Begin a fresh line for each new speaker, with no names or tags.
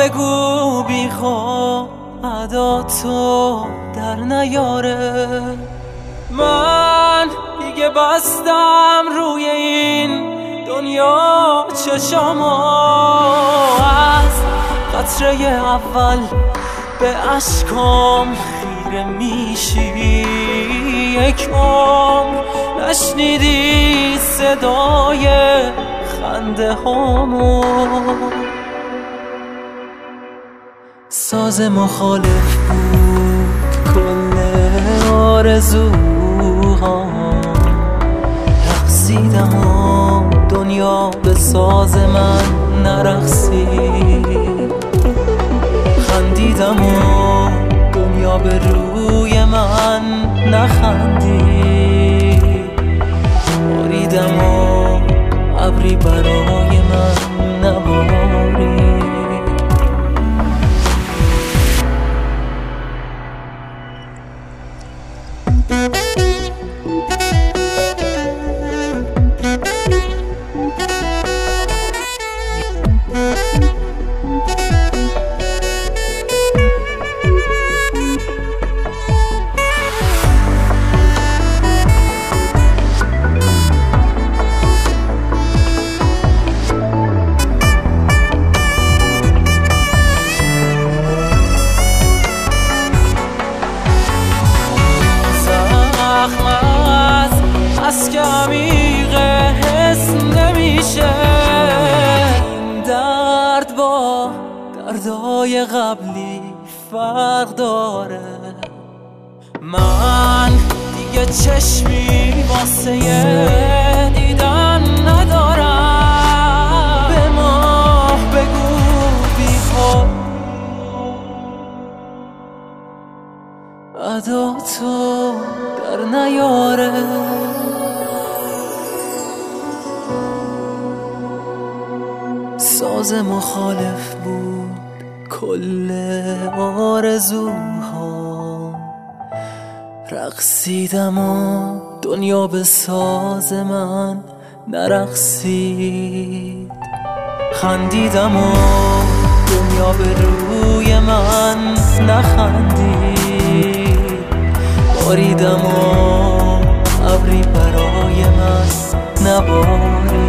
بگو بیخواب ادا تو در نیاره. من دیگه بستم روی این دنیا چشامو، از قطره اول به اشکام خیره میشی. یک عمر نشنیدی صدای خنده هامو، ساز مخالف بود کل آرزوهام. رقصیدم و دنیا به ساز من نرقصید، خندیدم و دنیا به روی من نخندید. باریدم و ابری برای من نبارید. از که عمیقه حس نمیشه، این درد با دردای قبلی فرق داره. من دیگه چشمی واسه دیدن ندارم. به ما بگو بیخواب ادا تو در نیاره. ساز مخالف بود کل آرزوهام. رقصیدم و دنیا به ساز من نرقصید. خندیدم و دنیا به روی من نخندید. باریدم و ابری برای من نبارید.